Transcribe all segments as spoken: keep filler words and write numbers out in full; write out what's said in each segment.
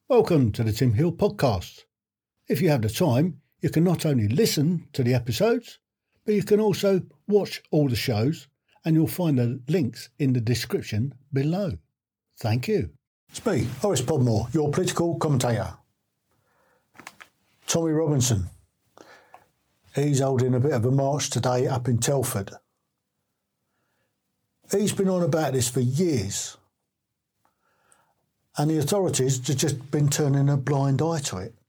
Welcome to the Tim Hill Podcast. If you have the time, you can not only listen to the episodes, but you can also watch all the shows, and you'll find the links in the description below. Thank you. It's me, Horace Podmore, your political commentator. Tommy Robinson. He's holding a bit of a march today up in Telford. He's been on about this for years. And the authorities have just been turning a blind eye to it.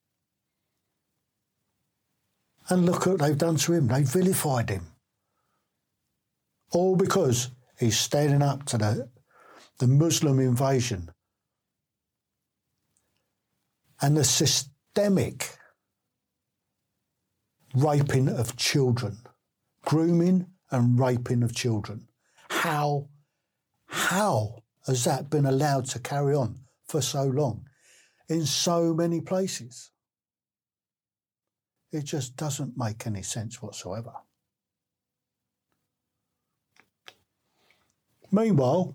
And look what they've done to him. They've vilified him. All because he's standing up to the, the Muslim invasion and the systemic raping of children, grooming and raping of children. How, how has that been allowed to carry on for so long in so many places? It just doesn't make any sense whatsoever. Meanwhile,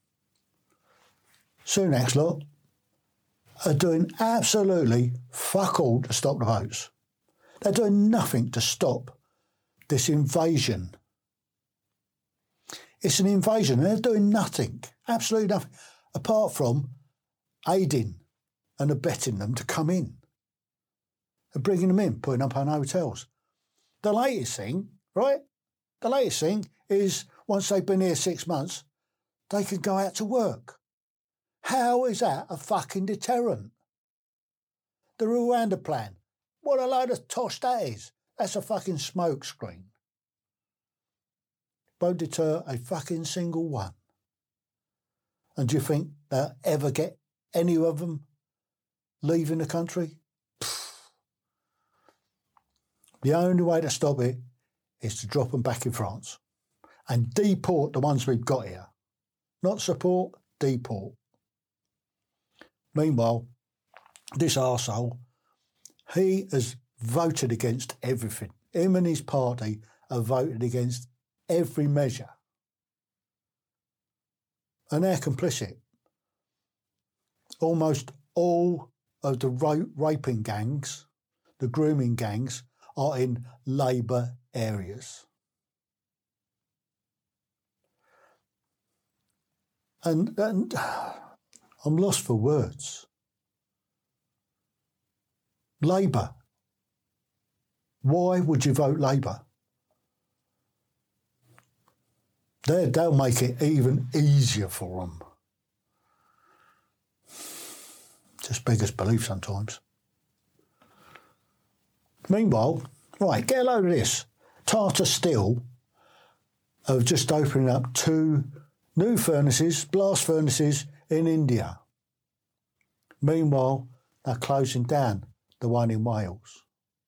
Sunak's lot are doing absolutely fuck all to stop the votes. They're doing nothing to stop this invasion. It's an invasion and they're doing nothing, absolutely nothing, apart from aiding and abetting them to come in. They're bringing them in, putting up on hotels. The latest thing, right? The latest thing is once they've been here six months, they can go out to work. How is that a fucking deterrent? The Rwanda plan. What a load of tosh that is. That's a fucking smoke screen. Won't deter a fucking single one. And do you think they'll ever get any of them leaving the country? Pfft. The only way to stop it is to drop them back in France and deport the ones we've got here. Not support, deport. Meanwhile, this arsehole, he has voted against everything. Him and his party have voted against every measure. And they're complicit. Almost all of the ra- raping gangs, the grooming gangs, are in Labour areas. And, and I'm lost for words. Labour. Why would you vote Labour? They're, they'll make it even easier for them. Just beggars belief sometimes. Meanwhile, right, get a load of this. Tata Steel have just opening up two new furnaces, blast furnaces in India. Meanwhile, they're closing down the one in Wales.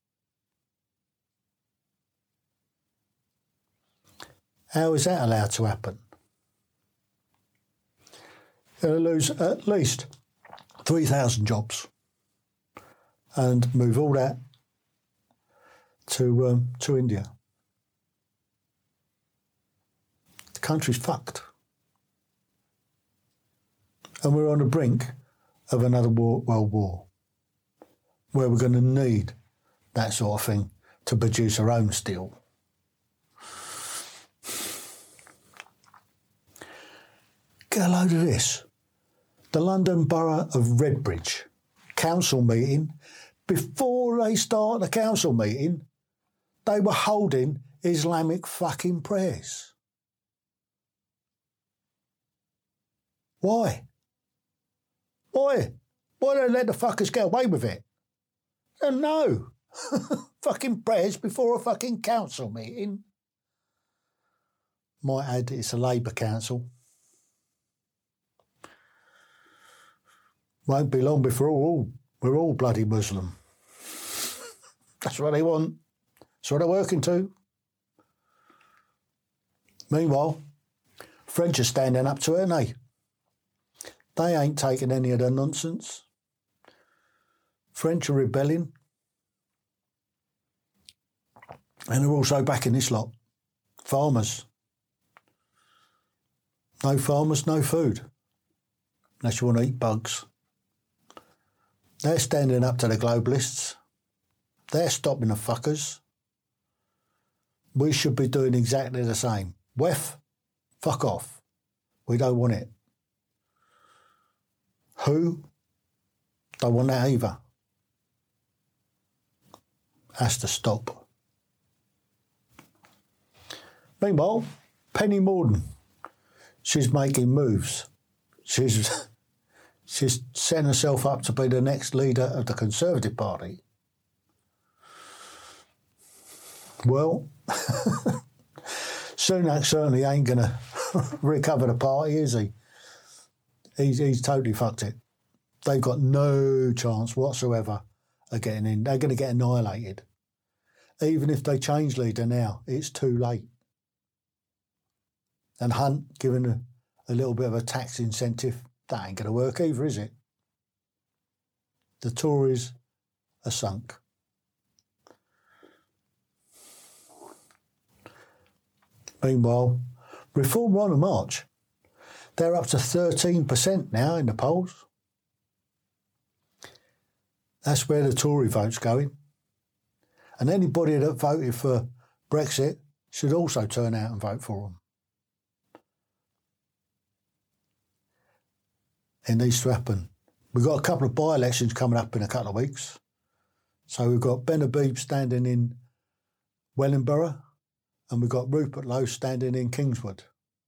How is that allowed to happen? They'll lose at least three thousand jobs and move all that to um, to India. The country's fucked. And we're on the brink of another war, world war, where we're going to need that sort of thing to produce our own steel. Get a load of this. The London Borough of Redbridge council meeting, before they start the council meeting, they were holding Islamic fucking prayers. Why? Why? Why don't they let the fuckers get away with it? And no. Fucking prayers before a fucking council meeting. Might add it's a Labour council. Won't be long before all, we're all bloody Muslim. That's what they want. That's what they're working to. Meanwhile, French are standing up to it, aren't they? They ain't taking any of the nonsense. French are rebelling. And they're also backing this lot. Farmers. No farmers, no food. Unless you want to eat bugs. They're standing up to the globalists. They're stopping the fuckers. We should be doing exactly the same. W E F, fuck off. We don't want it. Who? Don't want that either. Has to stop. Meanwhile, Penny Mordaunt, she's making moves. She's she's setting herself up to be the next leader of the Conservative Party. Well, Sunak certainly ain't going to recover the party, is he? He's, he's totally fucked it. They've got no chance whatsoever of getting in. They're going to get annihilated. Even if they change leader now, it's too late. And Hunt given a, a little bit of a tax incentive, that ain't going to work either, is it? The Tories are sunk. Meanwhile, Reform are on a march. They're up to thirteen percent now in the polls. That's where the Tory vote's going. And anybody that voted for Brexit should also turn out and vote for them. It needs to happen. We've got a couple of by-elections coming up in a couple of weeks. So we've got Ben Habib standing in Wellingborough, and we've got Rupert Lowe standing in Kingswood.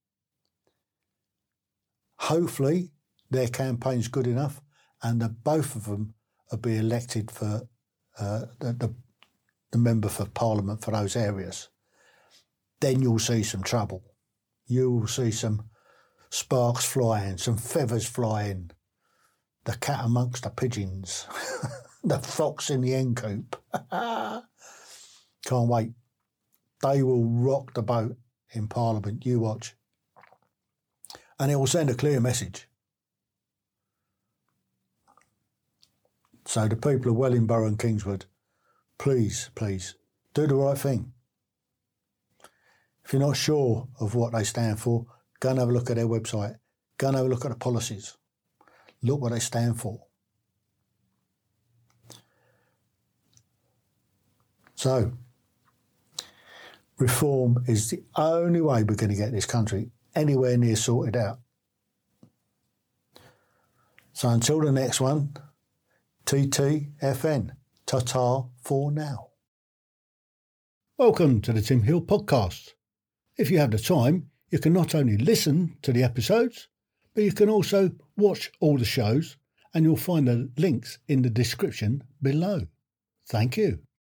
Hopefully their campaign's good enough and that both of them will be elected for uh, the, the, the member for Parliament for those areas. Then you'll see some trouble. You'll see some sparks flying, some feathers flying, the cat amongst the pigeons, the fox in the hen coop. Can't wait. They will rock the boat in Parliament, you watch. And it will send a clear message. So the people of Wellingborough and Kingswood, please, please, do the right thing. If you're not sure of what they stand for, go and have a look at their website. Go and have a look at the policies. Look what they stand for. So, reform is the only way we're going to get this country anywhere near sorted out. So until the next one, T T F N, ta-ta for now. Welcome to the Tim Hill Podcast. If you have the time, you can not only listen to the episodes, but you can also watch all the shows, and you'll find the links in the description below. Thank you.